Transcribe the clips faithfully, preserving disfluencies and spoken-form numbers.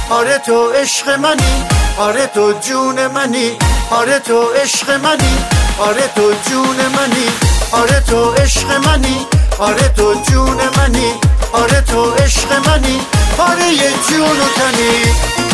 آره تو عشق منی، آره تو جون منی، آره تو عشق منی، آره تو جون منی، آره تو عشق منی، آره تو جون منی، آره تو عشق منی، آره یه جون و تنی.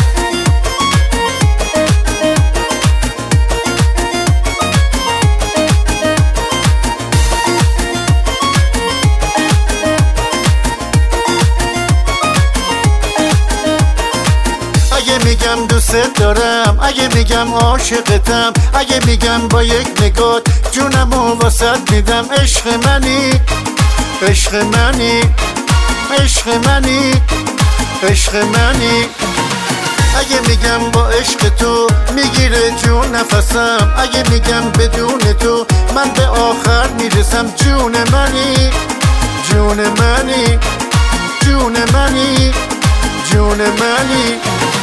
اگه میگم دوست دارم، اگه میگم عاشقتم، اگه میگم با یک نگاه جونمو واسط میدم، عشق منی، عشق منی، عشق منی، عشق منی. اگه میگم با عشق تو میگیره جون نفسم، اگه میگم بدون تو من به آخر میرسم، جون منی، جون منی، جون منی، جون منی.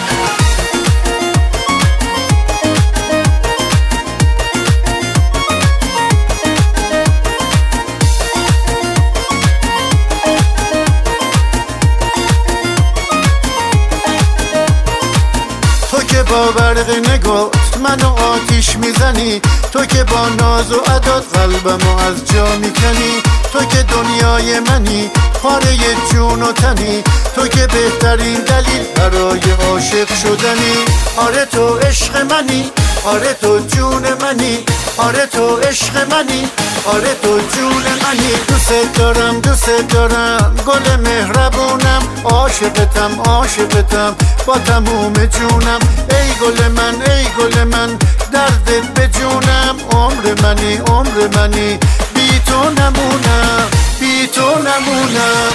تو که با برق نگات منو آتیش میزنی، تو که با ناز و عداد قلبمو از جا میکنی، تو که دنیای منی، پاره جون و تنی، تو که بهترین دلیل برای عاشق شدنی. آره تو عشق منی، آره تو جون منی، آره تو عشق منی، آره تو جون منی. دوست دارم، دوست دارم، گل مهربونم، عاشقتم، عاشقتم با تموم جونم، ای گل من، ای گل من، دردت به جونم، عمر منی، عمر منی، بی تو نمونم، بی تو نمونم.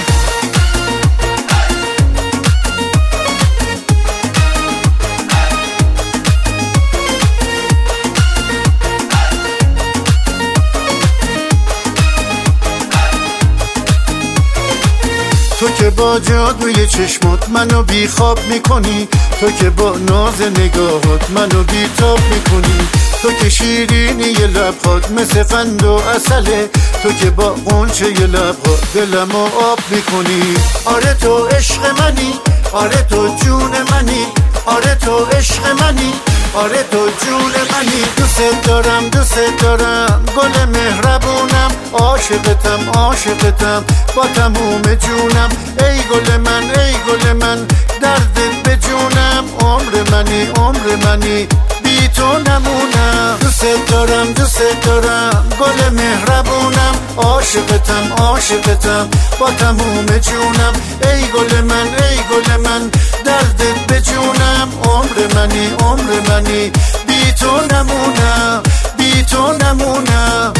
تو که با جادوی چشمات منو بی خواب میکنی، تو که با ناز نگاهات منو بی تاب میکنی، تو که شیرینی لبهات مثل قند و عسله، تو که با غنچه لبهات دلمو آب میکنی. آره تو عشق منی، آره تو جون منی، آره تو عشق منی، آره تو جون منی. دوست دارم، دوست دارم، گل مهربونم، عاشقتم، عاشقتم با تموم جونم، ای گل من، ای گل من، دردت به جونم، عمر منی، عمر منی، بی تو نمونم. دوست دارم، دوست دارم، گل مهربونم، عاشقتم، عاشقتم با تموم جونم، ای گل من، ای گل من، دردت به جونم، عمر منی، عمر منی، بی تو نمونم، بی تو نمونم.